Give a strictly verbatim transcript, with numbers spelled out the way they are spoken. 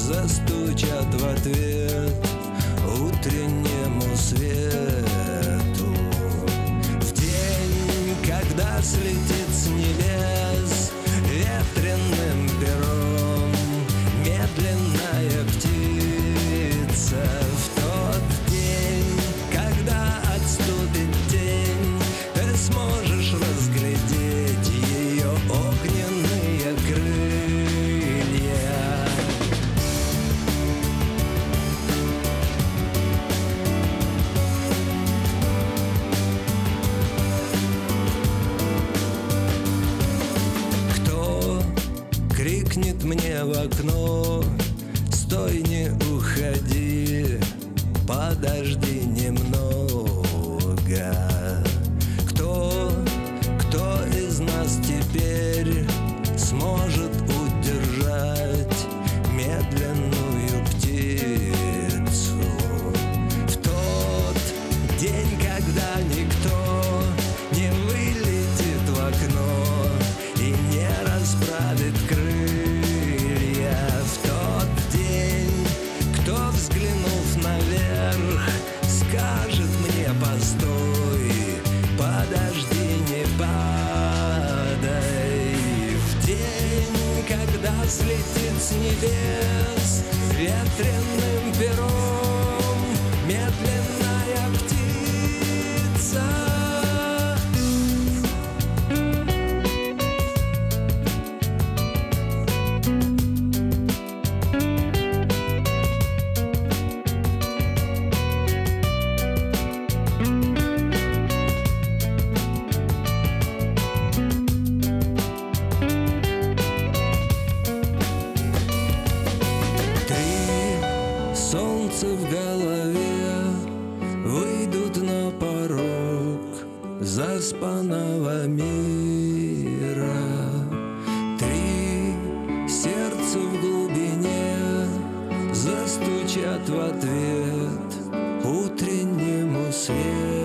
застучат в ответ утреннему свету. В день, когда слетит с небес ветреным пером медленная птица, в тот день, когда отступит тень, ты сможешь разглядеть ее огненные крылья. Кто крикнет мне в окно: стой, не уходи, подожди немного? Кто, кто из нас теперь сможет удержать медленную птицу? В тот день, когда никто не вылетит в окно и не расправит крылья, в тот день, кто, взглянув наверх, скажет мне: постой, подожди, не падай. В день, когда слетит с небес ветреным пером медленная птица. Солнце в голове выйдут на порог заспанного мира. Три сердца в глубине застучат в ответ утреннему свету.